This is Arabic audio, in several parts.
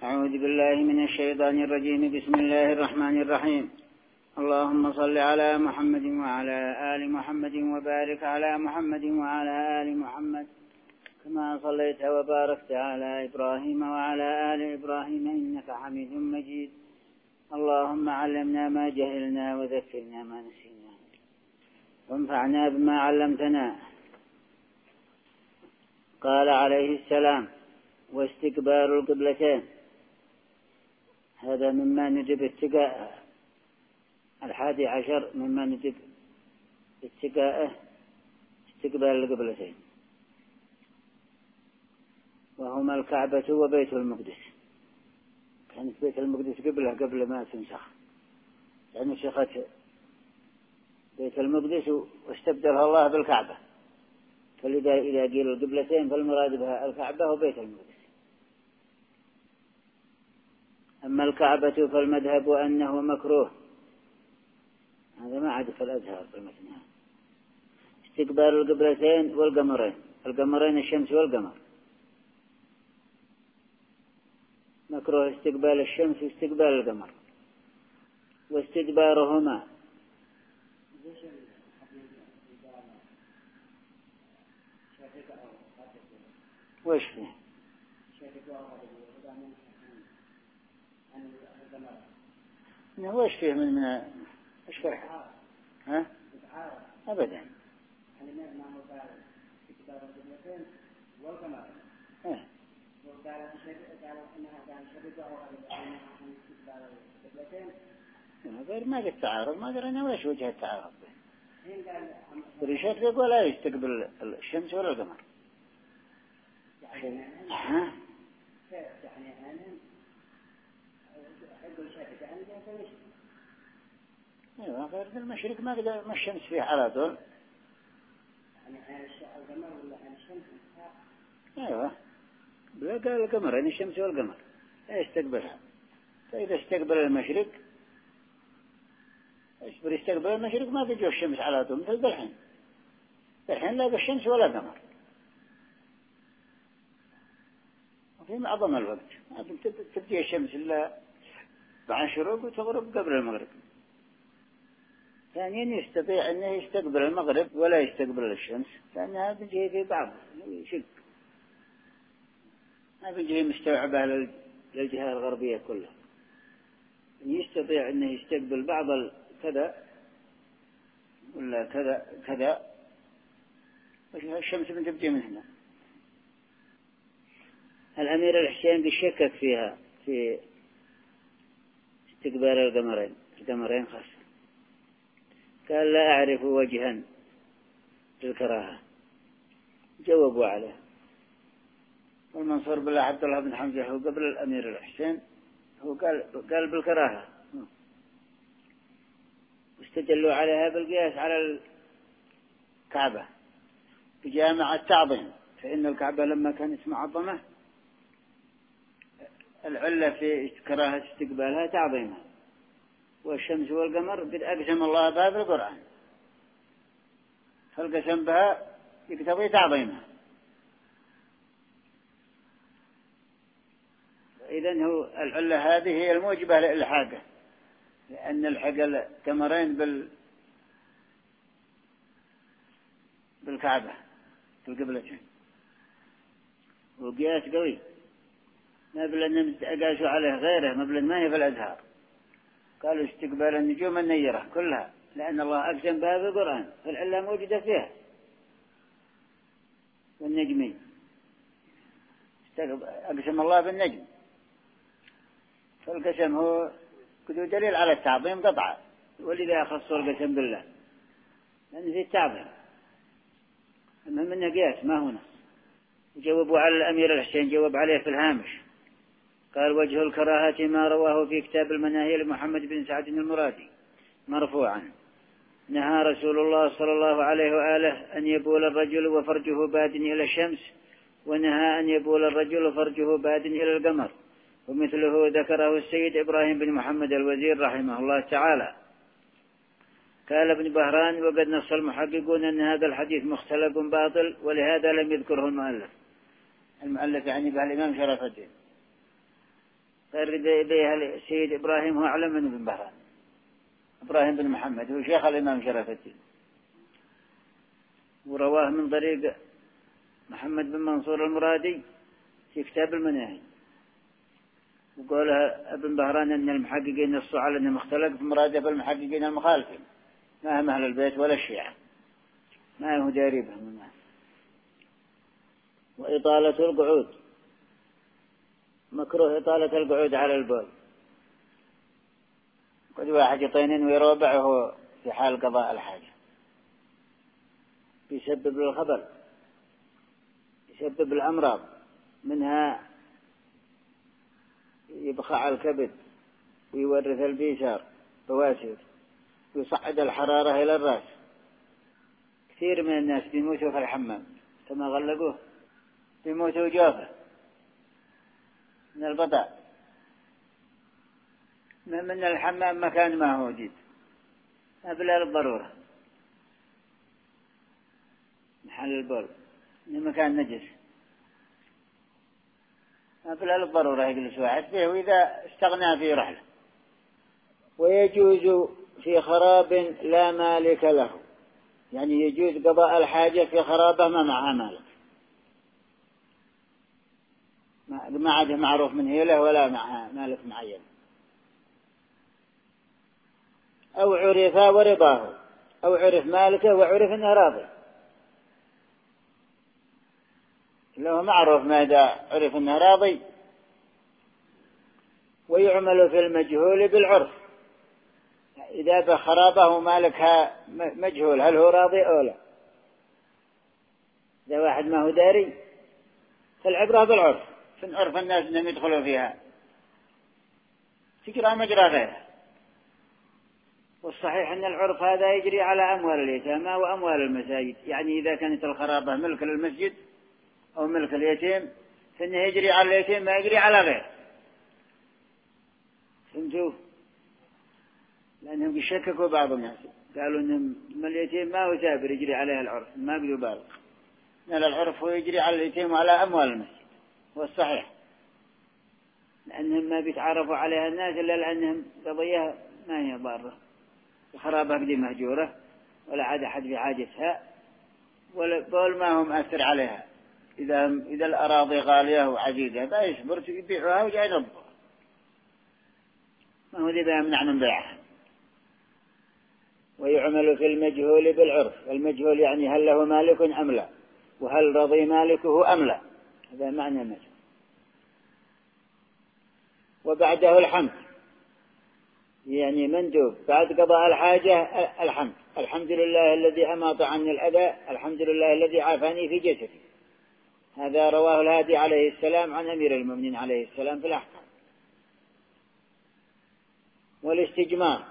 أعوذ بالله من الشيطان الرجيم. بسم الله الرحمن الرحيم. اللهم صل على محمد وعلى آل محمد وبارك على محمد وعلى آل محمد كما صليت وباركت على إبراهيم وعلى آل إبراهيم إنك حميد مجيد. اللهم علمنا ما جهلنا وذكرنا ما نسينا وانفعنا بما علمتنا. قال عليه السلام: واستقبال القبلتين. هذا مما ندب اتقاءه. 11 مما ندب اتقاءه استقبال القبلتين، وهما الكعبة وبيت المقدس. كانت بيت المقدس قبل ما تنسخ، يعني نسخت بيت المقدس واستبدلها الله بالكعبة، فلذا إذا قيل القبلتين فالمراد بها الكعبة وبيت المقدس. أما الكعبة فالمذهب أنه مكروه، هذا ما عاد في الأزهر في المثنى. استقبال القبلتين والقمرين، القمرين الشمس والقمر، مكروه استقبال الشمس واستقبال القمر واستدبارهما. وش فيه؟ وش فيه من ايش فرح؟ ها؟ ابدا. غير ما قد تعارض، ما قدر أنا وش وجه التعارض. بريشات يقول لا يستقبل الشمس ولا القمر. ها؟ ايوه غير المشرق ما قدر، ما الشمس فيه على طول. ايوه لا قال القمر، يعني الشمس والقمر لا يستقبلها. فإذا استقبل المشرق يستقبل المشرق ما تجي الشمس على طول مثل الحين لا الشمس ولا قمر. وفي معظم الوقت ما تبدي الشمس إلا بعد الشروق وتغرب قبل المغرب. ثانيا يستطيع أنه يستقبل المغرب ولا يستقبل الشمس، لأنها بتجي في بعض شق، ما بتجي مستوعبة للجهة الغربية كلها. يستطيع أنه يستقبل بعض كذا ولا كذا الشمس بتبدي من هنا. الأمير الحسين بيشكك فيها في استقبال القمرين خاصة. قال: لا أعرف وجها للكراهة. جاوبوا عليه. والمنصور بالله عبد الله بن حمزة هو قبل الأمير الحسين، هو قال بالكراهة، واستدلوا عليها بالقياس على الكعبة بجامع التعظيم، فإن الكعبة لما كانت معظمة العلة في كراهة استقبالها تعظيمها، والشمس والقمر قد أقسم الله بها في القرآن، فالقسم بها يقتضي تعظيمها. إذن هو العلة هذه هي الموجبة للحاقة، لأن الحق القمرين بالكعبة بالقبلتين، وقياس قوي مبلغ أنهم قاسوا عليه غيره، مبلغ ما هي في الأزهار. قالوا استقبال النجوم النيرة كلها، لأن الله أقسم بها في القرآن، فالعلة موجودة فيها. والنجمين أقسم الله بالنجم، فالقسم هو كده دليل على التعظيم قطعا، ولذا خصوا القسم بالله لأن في التعظيم. المهم أنه قياس ما هو نص. جاوبوا على الأمير الحسين، جاوب عليه في الهامش، قال: وجه الكراهة ما رواه في كتاب المناهي لمحمد بن سعد المرادي مرفوعا: نهى رسول الله صلى الله عليه وآله أن يبول الرجل وفرجه باد إلى الشمس، ونهى أن يبول الرجل وفرجه باد إلى القمر. ومثله ذكره السيد إبراهيم بن محمد الوزير رحمه الله تعالى. قال ابن بهران: وقد نص المحققون أن هذا الحديث مختلف باطل، ولهذا لم يذكره المؤلف يعني به الإمام شرف الدين. صار بها السيد إبراهيم هو أعلم من ابن بهران، إبراهيم بن محمد هو شيخ الإمام شرف الدين، ورواه من طريق محمد بن منصور المرادي في كتاب المناهج. وقولها ابن بهران أن المحققين نصوا على أنه مختلف في مرادف المحققين المخالفين، ما هم أهل البيت ولا الشيعة، ما هو داري بهم الناس. وإطالة القعود، مكروه إطالة القعود على البول. قد واحد يطينين ويروبع وهو في حال قضاء الحاجة، يسبب الخبر، يسبب الأمراض، منها يبخع الكبد ويورث البيسار بواسير ويصعد الحرارة إلى الرأس. كثير من الناس بيموتوا في الحمام كما غلقوه، بيموتوا جوفه من البطاء، من الحمام مكان ما هو جيد بلا الضرورة، محل البول من مكان نجس بلا الضرورة يجلس واحد فيه وإذا استغنى في رحلة. ويجوز في خراب لا مالك له، يعني يجوز قضاء الحاجة في خرابه ما معها مالك، ما عاد معروف من هيله ولا معها مالك معين. أو عرف ورضاه، أو عرف مالكه وعرف أنه راضي، لو معروف ماذا عرف أنه راضي. ويعمل في المجهول بالعرف، إذا بخرابه مالكها مجهول هل هو راضي أو لا، إذا واحد ما هو داري فالعبرة بالعرف، في عرف الناس أنهم يدخلوا فيها تجرى مجرى غيرها. والصحيح أن العرف هذا يجري على أموال اليتامى وأموال المساجد، يعني إذا كانت الخرابة ملك للمسجد أو ملك اليتيم فإنه يجري على اليتيم ما يجري على غيره. فهمتوا؟ لأنهم يشككوا بعض الناس، قالوا أن اليتيم ما هو سابر يجري عليه العرف، ما بده بالغ، لأن العرف هو يجري على اليتيم وعلى أموال المسجد. والصحيح لأنهم ما بيتعرفوا عليها الناس إلا لأنهم قضية ما هي ضارة، الخرابة قدي مهجورة ولا عاد أحد في حاجتها، ولا بول ما هم أثر عليها. إذا الأراضي غالية وعزيزة لا يصبر يبيعها وجاي يضبطها، ما هو ذي يمنع من بيعها. ويعمل في المجهول بالعرف، المجهول يعني هل له مالك أم لا، وهل رضي مالكه أم لا، هذا معنى المجهول. وبعده الحمد، يعني مندوب بعد قضاء الحاجة الحمد، الحمد لله الذي أماط عني الأذى، الحمد لله الذي عافاني في جسدي. هذا رواه الهادي عليه السلام عن أمير المؤمنين عليه السلام في الأحكام. والاستجمار،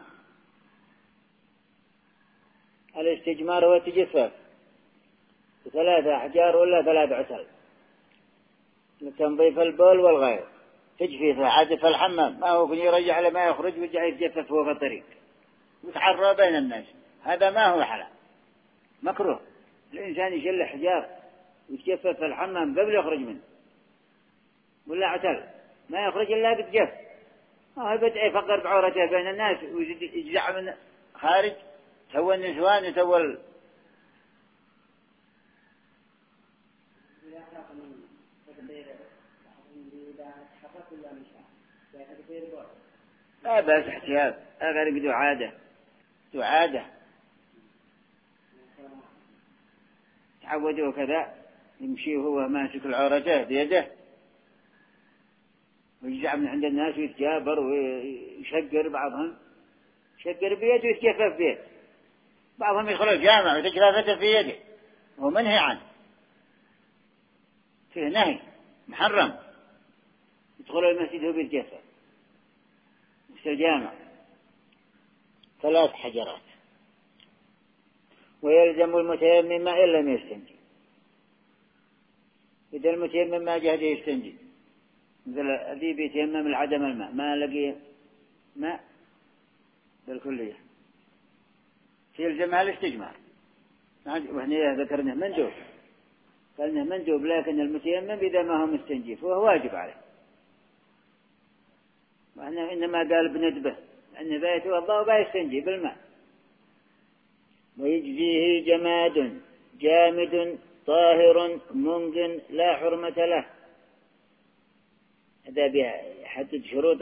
الاستجمار هو تجفف بثلاثة أحجار ولا 3 عسل لتنظيف البول والغير، تجفيفه عاد في الحمام ما هو يرجع لما يخرج ويرجع يتجفف هو في الطريق ويتعرى بين الناس، هذا ما هو حلال، مكروه الإنسان يشل حجار ويتجفف في الحمام قبل يخرج منه، ولا عتل ما يخرج إلا بتجف، ما هو بدأ يفقر بعورته بين الناس ويجزع من خارج سوى النسوان يسوى لا بس احتياط أغرق دعادة تعودوا كذا يمشي وهو ماسك العورته بيده ويجزع من عند الناس ويتجابر ويشقر، بعضهم يشقر بيده ويتجفف بيده، بعضهم يدخل الجامع وتجرافته في يده وهو منهي عنه، فيه نهي محرم يدخل المسجد وهو بيتجفف في الجامع. 3 حجرات. ويلزم المتيمم إن لم يستنجي، إذا المتيمم ما جهد يستنجي مثل الذي بيتيمم العدم الماء ما لقي ماء بالكلية يلزمها الاستجمار، وهنا ذكرنا مندوب، قالنا مندوب، لكن المتيمم إذا ما هو مستنجي فهو واجب عليه. وإحنا إنما قال بندبه أن بيتوضأ وبيستنجي بالماء. ويجزيه جماد جامد طاهر منق لا حرمة له. هذا بيحدد شروط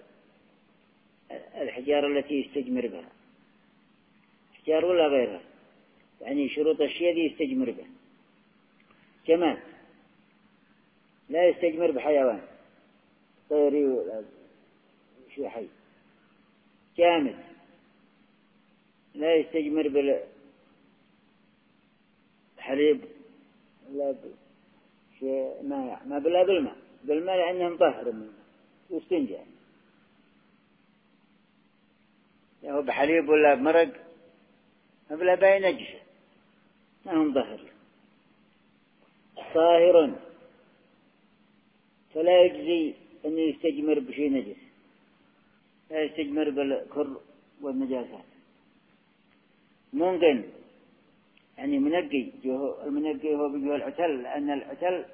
الحجارة التي يستجمر بها، حجار ولا غيرها، يعني شروط الشيء الذي يستجمر به. جماد لا يستجمر بحيوان طيري ولا شيء حي. جامد لا يستجمر بالحليب ولا شيء ما بلا بالماء لأنه مطهر منه يستنجى. هو بحليب ولا بمرق ما بلا باي نجسة ما هو مطهر. طاهر فلا يجزي أن يستجمر بشيء نجس، لا يستجمر بالكر والنجاسات. منقن يعني منقي، المنقي هو بجوه العتل، لأن العتل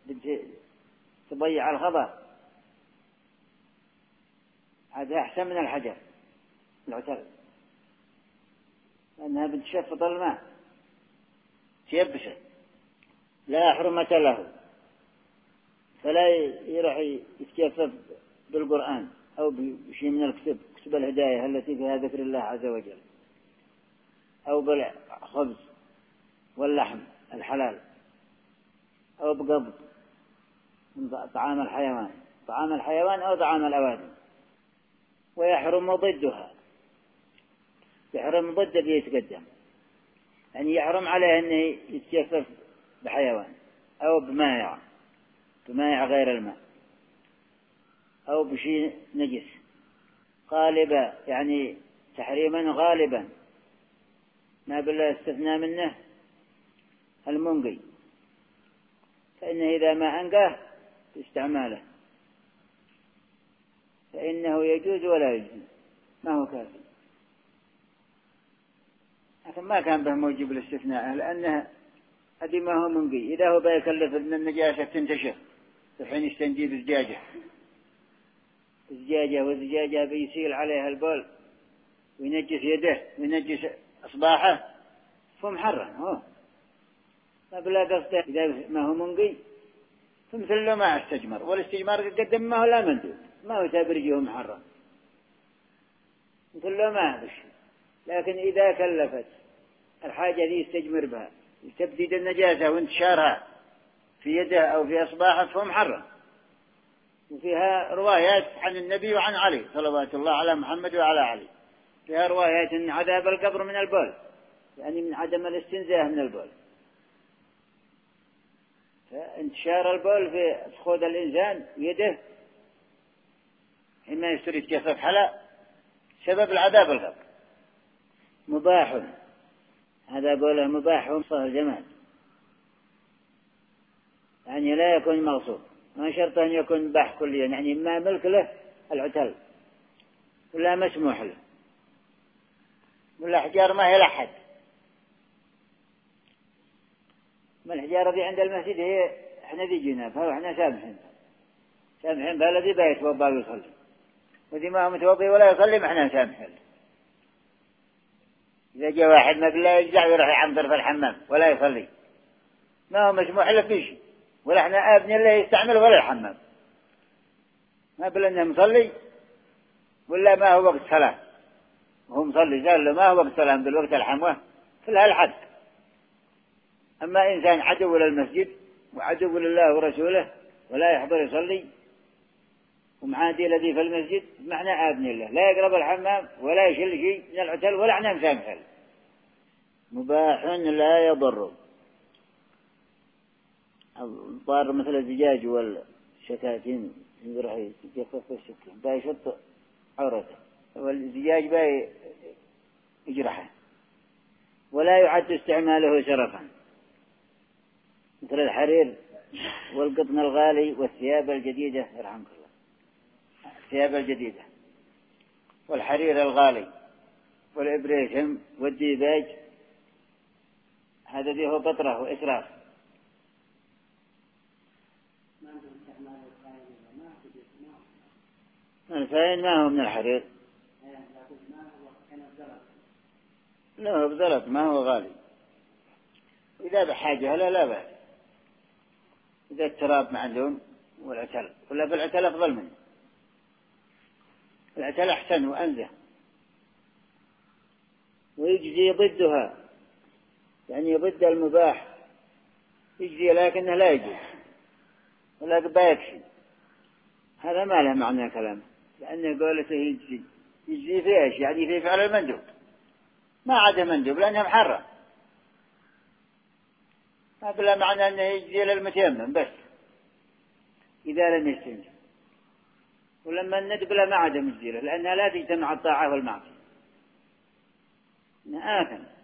تضيع الخضر، هذا أحسن من الحجر العتل لأنها بتشفط الماء تيبسه. لا حرمة له فلا يروح يتكفف بالقرآن أو بشيء من كتب الهداية التي فيها ذكر الله عز وجل، أو بالخبز واللحم الحلال، أو بقبض طعام الحيوان أو طعام الأوادم. ويحرم ضدها، يحرم ضد اللي يتقدم، يعني يحرم عليه أنه يتكفف بحيوان أو بمائع غير الماء أو بشيء نجس. غالبا يعني تحريما غالبا ما بالله استثناء منه المنقي، فإنه إذا ما أنقاه باستعماله فإنه يجوز ولا يجوز، ما هو كافي. لكن ما كان به موجب الاستثناء، لأنه هذه ما هو منقي. إذا هو بيكلف أن النجاسة تنتشر الحين يستنجي بزجاجة والزجاجة بيسيل عليها البول وينجس يده وينجس أصباحه فمحرم هو ما بلا قصده. إذا ما هو منقي فمثل له ما استجمر، والاستجمار قدم ما هو لا مندوب، ما هو تبرجه محرم مثل له ما بش. لكن إذا كلفت الحاجة دي يستجمر بها تبديد النجاسة وانتشارها في يده أو في أصباحه فمحرم. وفيها روايات عن النبي وعن علي صلوات الله على محمد وعلى علي، فيها روايات أن عذاب القبر من البول، يعني من عدم الاستنزاه من البول. فانتشار البول في خود الإنسان يده حينما يستر يتكفف حلا سبب العذاب القبر. مباح، هذا قوله مباح ومصه الجمال، يعني لا يكون مغصوب، ما شرط أن يكون مباح كليا، يعني ما ملك له العتل ولا مسموح له ولا حجار ما هي لحد. ما الحجارة دي عند المسجد هي احنا دي جينا فهو احنا سامحين فالذي بيتوضأ ويصلي، وذي ما هو متوضي ولا يصلي ما احنا سامحين. إذا جاء واحد ما بالله يجزع ويروح يعنظر في الحمام ولا يصلي ما هو مسموح له في شيء، ولا احنا ابن الله يستعمل ولا الحمام، ما بالله انه مصلي ولا ما هو وقت صلاة وهو مصلي، قال له ما هو وقت صلاة بالوقت الحموة في الحد. أما إنسان عدو للمسجد وعدو لله ورسوله ولا يحضر يصلي ومعادي الذي في المسجد معنى ابن الله لا يقرب الحمام ولا يشيل شيء من العتل ولا احنا مسامحل. مباح لا يضر، الضار مثل الزجاج والشكاكين يروح يجفف السكين باي يشط عورته، والزجاج باي يجرحه. ولا يعد استعماله شرفا مثل الحرير والقطن الغالي والثياب الجديدة، يرحمك الله، الثياب الجديدة والحرير الغالي والإبريشم والديباج، هذا هو بطره وإسراف. ما الفاين ما هو من الحرير، لا هو بزلط ما هو غالي. إذا بحاجة لا بأس. إذا التراب معدوم والعتل، ولا بالعتل أفضل منه، العتل أحسن وأنزه. ويجزي ضدها، يعني ضد المباح يجزي، لكنه لا يجوز ولا يكفي. هذا ما له معنى كلامه، لأنه قولته يجزي في إيش؟ يعني في فعل المندوب، ما عدا مندوب لأنه محرم، ما بلا معنى أنه يجزي للمتيمم بس إذا لم يستنجي. ولما الندب لا ما عدا مجزي له، لأنها لا تجتمع الطاعة والمعصية، آثم.